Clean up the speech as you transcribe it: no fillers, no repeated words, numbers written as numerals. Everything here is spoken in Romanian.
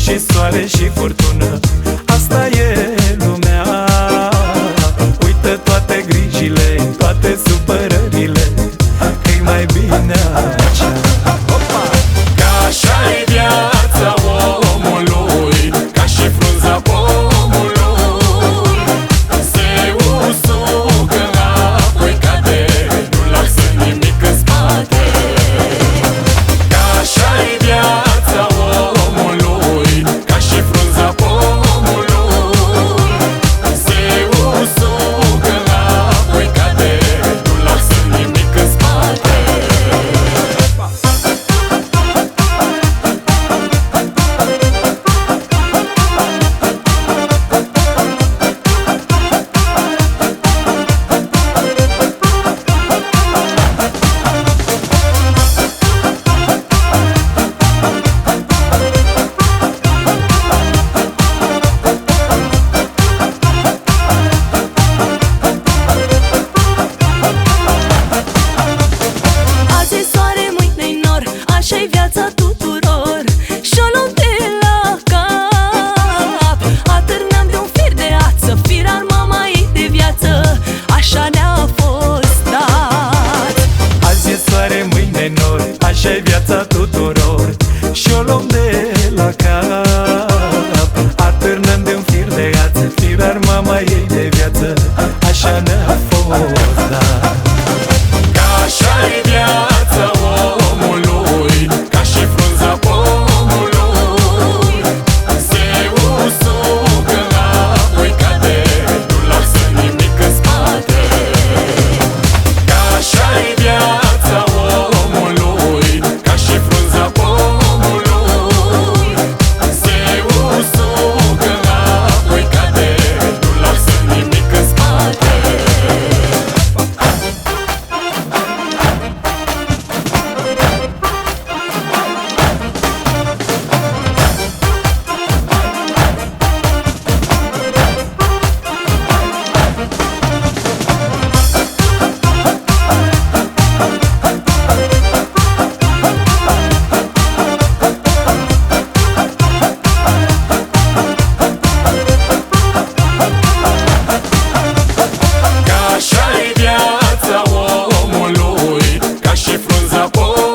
și soare și furtună. Asta e lumea. Uită toate grijile, toate supărările, că-i mai bine așa. Că așa-i viața omului, ca și frunza pomului. Se usucă, apoi cade, nu lasă nimic în spate. Că așa-i viața omului, ca și frunza pomului. Se usucă, apoi cade, nu lasă nimic în spate. Așa-i viața tuturor și-o luăm de la cap. Atârnăm de un fir de ață, firar mama ei de viață, așa ne-a fost dat. Azi e soare, mâine nor, așa-i viața tuturor și-o luăm de la cap. Atârnăm de un fir de ață, firar mama ei de viață, așa ne-a fost dat. Că așa-i viața omului, ca și frunza pomului. Se usucă, apoi cade, nu lasă nimic în spate. Că așa-i viața omului, ca și frunza pomului. Se usucă, apoi cade, nu lasă nimic în spate. Așa-i viața omului, ca și frunza pomului.